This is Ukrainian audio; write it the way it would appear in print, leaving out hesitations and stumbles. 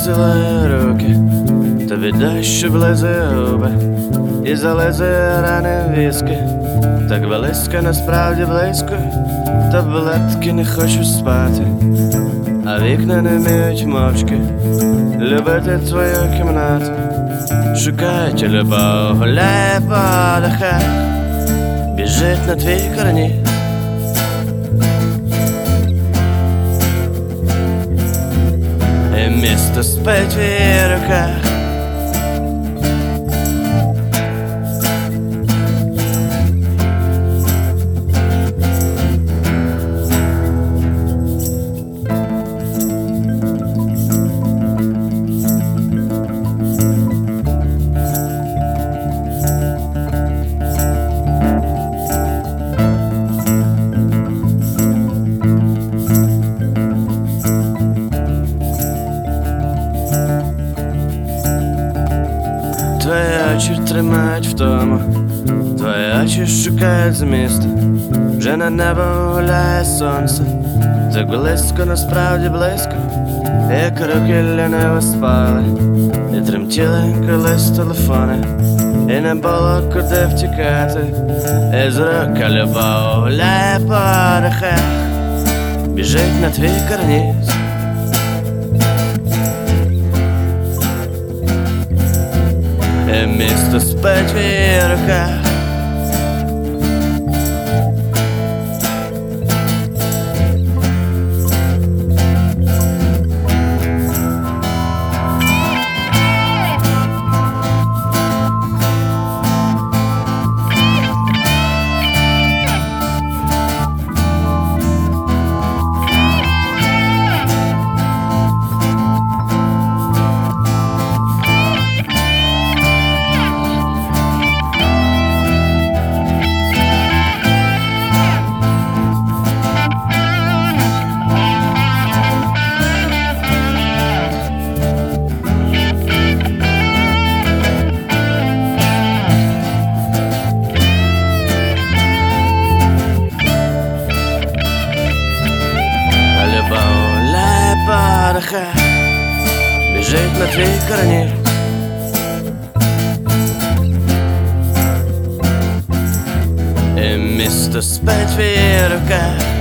поцілує руки, та віддай, що влезе губи і залезе рани віски. Так близько, насправді близько, та бледки не хочу спати, а вікна не вміють мовчки любити твою кімнату. Шукають любов, гуляє по дахах, біжить на твій карніз. І місто спить в її руках. Твої очі тримають втому, твої очі шукають змісту. Вже на небо гуляє сонце, так близько, насправді близько, як руки ліниво спали, і тремтіли колись телефони, і не було куди втікати. І з рука любов гуляє по дахах, біжить на твій карніз. І місто спить в її руках. Біжить на твій карніз. І місто спить в її руках.